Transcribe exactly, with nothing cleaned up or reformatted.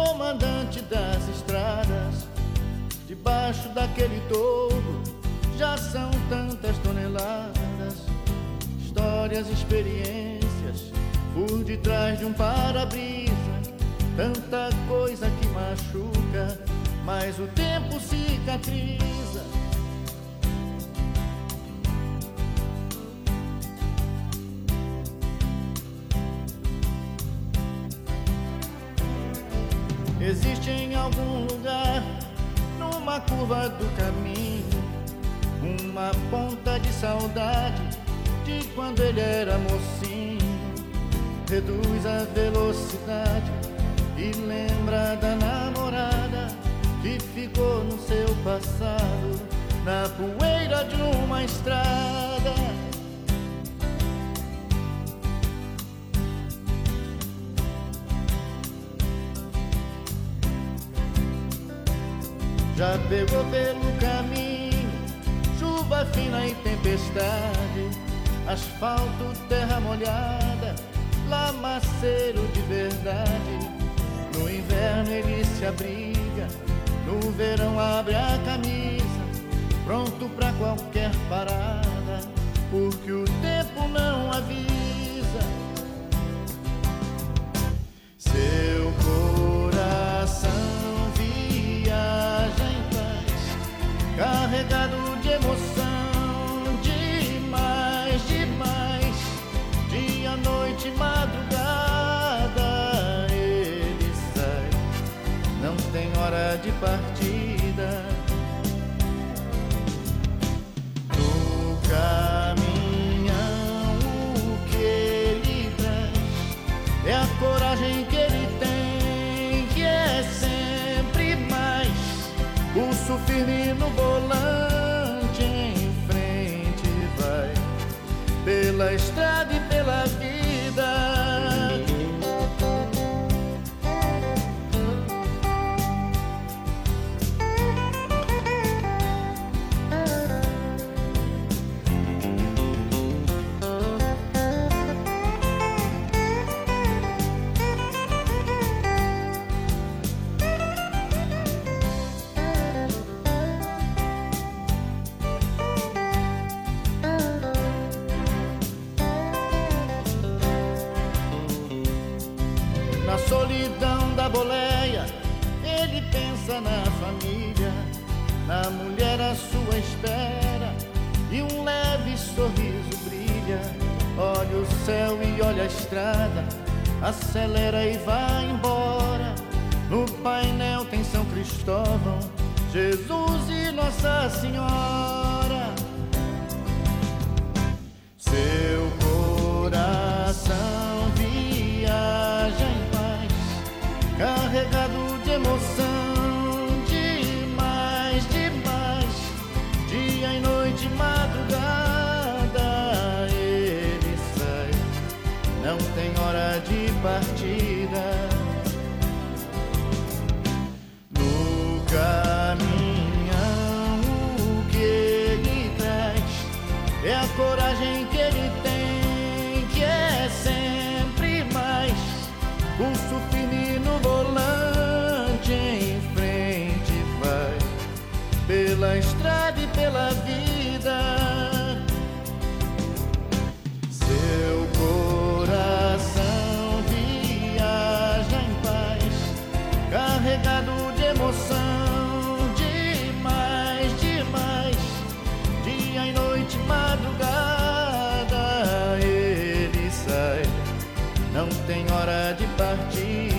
comandante das estradas. Debaixo daquele toldo já são tantas toneladas, histórias, experiências por detrás de um para-brisa. Tanta coisa que machuca, mas o tempo cicatriza. Existe em algum lugar, numa curva do caminho, uma ponta de saudade de quando ele era mocinho. Reduz a velocidade e lembra da namorada que ficou no seu passado, na poeira de uma estrada. Já pegou pelo caminho chuva fina e tempestade, asfalto, terra molhada, lamaceiro de verdade. No inverno ele se abriga, no verão abre a camisa, pronto pra qualquer parada, porque o tempo não avisa. Seu coração viaja em paz, carregado de emoção, demais, demais. Dia, noite, madrugada ele sai, não tem hora de partida. No caminhão o que ele traz é a coragem que ele tem, que é sempre mais. Pulso firme no volante, em frente vai, pela estrada e pela vida. Na solidão da boleia, ele pensa na família, na mulher à sua espera, e um leve sorriso brilha. Olha o céu e olha a estrada, acelera e vai embora. No painel tem São Cristóvão, Jesus e Nossa Senhora. Seu coração viaja em carregado de emoção, demais, demais. Dia e noite, madrugada ele sai, não tem hora de partida. No caminhão o que ele traz é a coragem que ele tem, que é sempre mais. Pulso firme no volante, em frente vai, pela estrada e pela vida. Seu coração viaja em paz, carregado de emoção, demais, demais. Dia e noite, madrugada ele sai, não tem hora de partir.